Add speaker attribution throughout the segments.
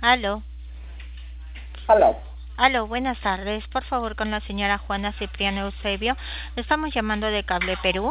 Speaker 1: Aló,
Speaker 2: Aló.
Speaker 1: aló, buenas tardes. Por favor, con la señora Juana Cipriano Eusebio. Estamos llamando de Cable Perú.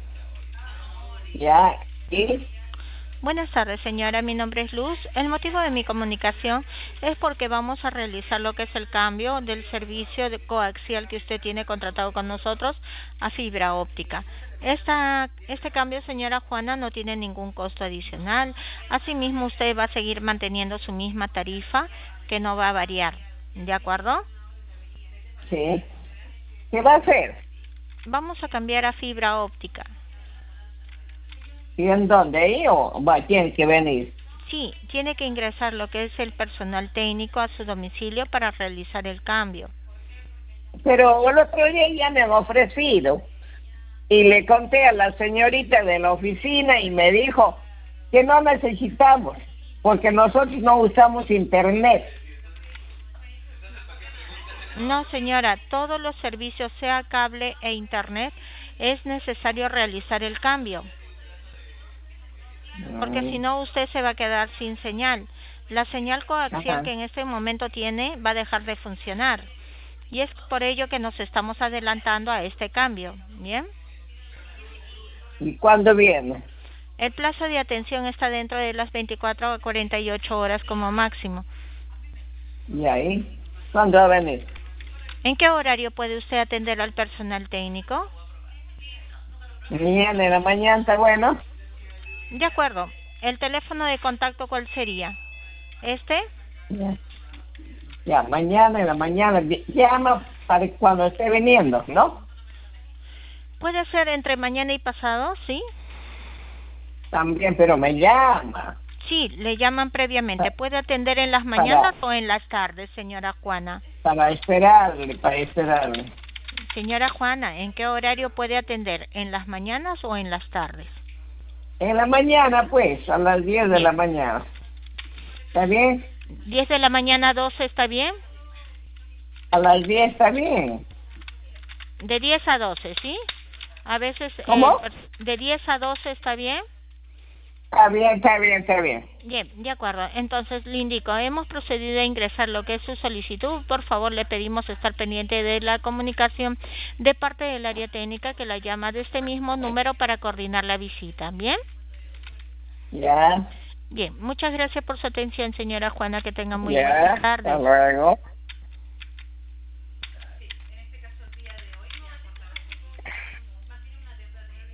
Speaker 2: Ya, ¿y?
Speaker 1: Buenas tardes, señora. Mi nombre es Luz. El motivo de mi comunicación es porque vamos a realizar lo que es el cambio del servicio de coaxial que usted tiene contratado con nosotros a fibra óptica. Este cambio, señora Juana, no tiene ningún costo adicional. Asimismo, usted va a seguir manteniendo su misma tarifa que no va a variar. ¿De acuerdo?
Speaker 2: Sí. ¿Qué va a hacer?
Speaker 1: Vamos a cambiar a fibra óptica.
Speaker 2: ¿Y en dónde? ¿Ahí o va, tiene que venir?
Speaker 1: Sí, tiene que ingresar lo que es el personal técnico a su domicilio para realizar el cambio.
Speaker 2: Pero el otro día ya me han ofrecido y le conté a la señorita de la oficina y me dijo que no necesitamos porque nosotros no usamos internet.
Speaker 1: No, señora, todos los servicios, sea cable e internet, es necesario realizar el cambio, porque si
Speaker 2: Mm,
Speaker 1: no usted se va a quedar sin señal. La señal coaxial
Speaker 2: ajá.
Speaker 1: que en este momento tiene va a dejar de funcionar. Y es por ello que nos estamos adelantando a este cambio. ¿Bien?
Speaker 2: ¿Y cuándo viene?
Speaker 1: El plazo de atención está dentro de las 24 a 48 horas como máximo.
Speaker 2: ¿Y ahí? ¿Cuándo va a venir?
Speaker 1: ¿En qué horario puede usted atender al personal técnico?
Speaker 2: Mañana en la mañana, ¿está bueno?
Speaker 1: De acuerdo. ¿El teléfono de contacto cuál sería? ¿Este?
Speaker 2: Ya, ya, mañana en la mañana. Llama para cuando esté viniendo, ¿no?
Speaker 1: Puede ser entre mañana y pasado, ¿sí?
Speaker 2: También, pero me llama
Speaker 1: Sí, le llaman previamente.
Speaker 2: pa-
Speaker 1: ¿Puede atender en las
Speaker 2: para,
Speaker 1: mañanas o en las tardes, señora Juana?
Speaker 2: para esperarle.
Speaker 1: Señora Juana, ¿en qué horario puede atender? ¿En las mañanas o en las tardes?
Speaker 2: En la mañana, pues, a las 10 de la
Speaker 1: Bien.
Speaker 2: mañana. ¿Está bien?
Speaker 1: 10 de la mañana a 12, ¿está bien?
Speaker 2: A las 10 está bien.
Speaker 1: De 10 a 12, ¿sí? A veces
Speaker 2: ¿Cómo?
Speaker 1: de 10 a 12, ¿está bien?
Speaker 2: Está bien, está bien, está bien.
Speaker 1: Bien, de acuerdo. Entonces le indico, hemos procedido a ingresar lo que es su solicitud. Por favor, le pedimos estar pendiente de la comunicación de parte del área técnica que la llama de este mismo número para coordinar la visita. ¿Bien?
Speaker 2: Ya,
Speaker 1: Bien, muchas gracias por su atención, señora Juana. Que tenga muy buenas
Speaker 2: ya. Hasta
Speaker 1: tardes.
Speaker 2: luego.